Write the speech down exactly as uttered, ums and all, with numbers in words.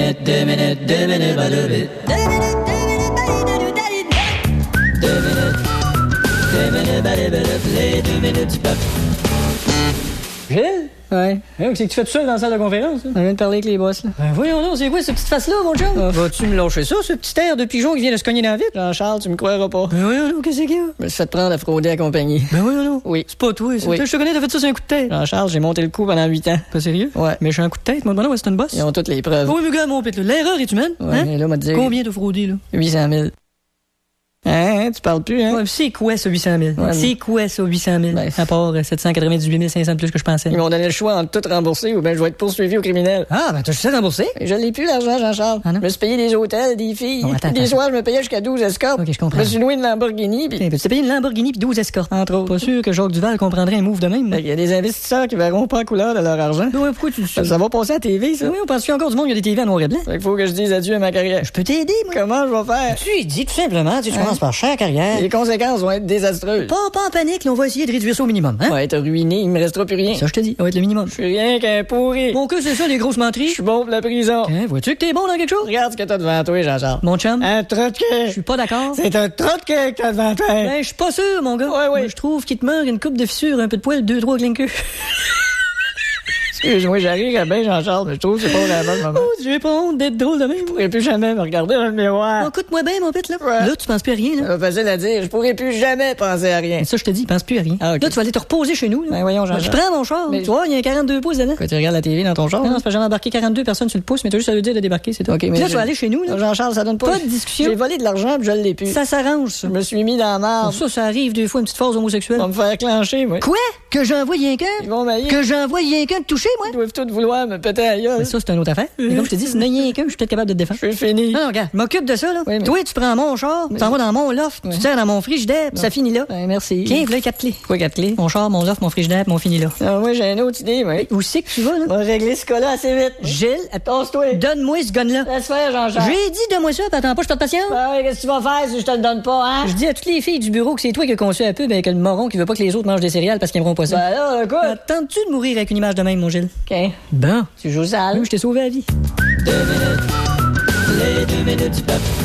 minutes, deux minutes, deux minutes, pas deux minutes. Deux minutes, deux minutes, deux minutes, deux minutes, les deux minutes du peuple. Gilles? Ouais. Hey, qu'est-ce que tu fais tout seul dans la salle de conférence? Hein? On vient de parler avec les boss, là. Ben voyons donc, c'est quoi cette petite face-là, mon chum? Ah, vas-tu me lâcher ça, ce petit air de pigeon qui vient de se cogner dans la vitre? Jean-Charles, tu me croiras pas. Ben voyons donc, qu'est-ce qu'il y a? Je me suis fait prendre à frauder la compagnie. Ben voyons donc. Oui. C'est pas toi, ça. Oui. Je te connais, t'as fait ça sur un coup de tête. Jean-Charles, j'ai monté le coup pendant huit ans. Pas sérieux? Ouais. Mais j'ai un coup de tête, moi, non, c'est une bosse. Ils ont toutes les preuves. Oui, mais gars, mon pète, là, l'erreur est humaine. Ouais, Hein? mais là, m'a dit... Combien de fraudés, là? huit cent mille. Hein, tu parles plus, hein? Ouais, c'est quoi, ça, huit cent mille? Ouais, c'est quoi, ça, huit cent mille? Ben, à part euh, sept cent quatre-vingt-dix-huit mille cinq cents de plus que je pensais. Ils m'ont donné le choix entre tout rembourser ou bien je vais être poursuivi au criminel. Ah, ben, t'as juste à rembourser? Je l'ai plus, l'argent, Jean-Charles. Ah non? Je me suis payé des hôtels, des filles. Bon, attends, des attends. soirs, je me payais jusqu'à douze escortes. Ok, je comprends. Je me suis loué une Lamborghini, puis... Tiens, tu t'es payé une Lamborghini puis douze escortes. Entre autres. Pas sûr que Jacques Duval comprendrait un move de même. Il y a des investisseurs qui verront pas la couleur de leur argent. Ouais, pourquoi tu dis ça? Ça va passer à la T V, ça. Oui, on pense qu'il y a encore du monde qui a des T V à noir et blanc. Fait qu'il faut que je dise adieu à ma carrière. Je peux t'aider, moi. Comment je vais faire? Tu lui dis tout simplement, tu, sais, tu Hein? commences par chaque carrière. Les conséquences vont être désastreuses. Pas, pas en panique, là, on va essayer de réduire ça au minimum, hein? On va être ruiné, il me restera plus rien. Ça, je te dis, ça va être le minimum. Je suis rien qu'un pourri. Mon que c'est ça, les grosses Je menteries? suis bon pour la prison. Hein, vois-tu que t'es bon dans quelque chose? Regarde ce que t'as devant toi, Jean-Charles. Mon chum, Un trou de quai. je suis pas d'accord. C'est un trou de quai que t'as devant toi. Ben, je suis pas sûr, mon gars. Ouais, ouais. Moi, je trouve qu'il te meurt une coupe de fissure, un peu de poil, deux, trois clinkers. Excuse-moi, j'arrive à bien, Jean-Charles, mais je trouve que c'est pas vraiment le moment. Oh, j'ai pas honte d'être drôle de même. Je pourrais plus jamais me regarder dans le miroir. Écoute-moi bien, mon pète, là. Ouais. Là, tu penses plus à rien, là. C'est facile à dire. Je pourrais plus jamais penser à rien. Mais ça, je te dis, pense plus à rien. Ah, ok. Là, tu vas aller te reposer chez nous, là. Ben, voyons, Je Jean-Charles. prends mon char. Mais- Tu vois, il y a quarante-deux pouces dedans. Quoi, tu regardes la T V dans ton char? Non, non, c'est pas jamais embarqué quarante-deux personnes sur le pouce, mais t'as juste à lui dire de débarquer, c'est tout. Ok, mais Puis là, je- tu vas aller chez nous, là. Jean-Charles, ça donne pas... Pas de discussion. J'ai volé de l'argent, puis je l'ai plus. Ça s'arrange, ça. Je me suis mis dans la marde. Ça, ça arrive des fois, une petite phase homosexuelle. Ils vont me faire clencher, moi. Quoi? Que j'envoie rien qu'un? Ils vont m'haïr. Que j'envoie rien qu'un de toucher, moi? Ils doivent tous vouloir me péter à la gueule. Mais ça, c'est une autre affaire. Mais comme je te dis, s'il n'y en a rien qu'un, je suis peut-être capable de te défendre. Je suis fini. Non, non, regarde, je m'occupe de ça, là. Oui, mais- Toi, tu prends mon char, tu t'en vas dans mon loft, tu te sers dans mon frigidaire, puis ça finit là. Ben, merci. Tiens, voilà les quatre clés. Quoi, quatre clés? Mon char, mon loft, mon frigidaire, puis mon fini là. Ah, moi, j'ai une autre idée, moi. Où c'est que tu vas, là? On va régler ce cas-là assez vite. Gilles, Tosse-toi. donne-moi ce gun-là. Laisse faire, Jean-Charles. J'ai dit, donne-moi ça, puis attends pas, je perds patience. Ah ouais, qu'est-ce que tu vas faire si je te le donne pas, hein? Je dis à toutes les filles du bureau que c'est toi qui as conçu un peu, ben, que le moron qui veut pas que les autres mangent des céréales parce qu'ils aimeront pas ça. Ben là, écoute. Attends-tu de mourir avec une image de même, mon Gilles? OK. Ben, Tu joues sale. je t'ai sauvé la vie. Deux minutes, les deux minutes du peuple.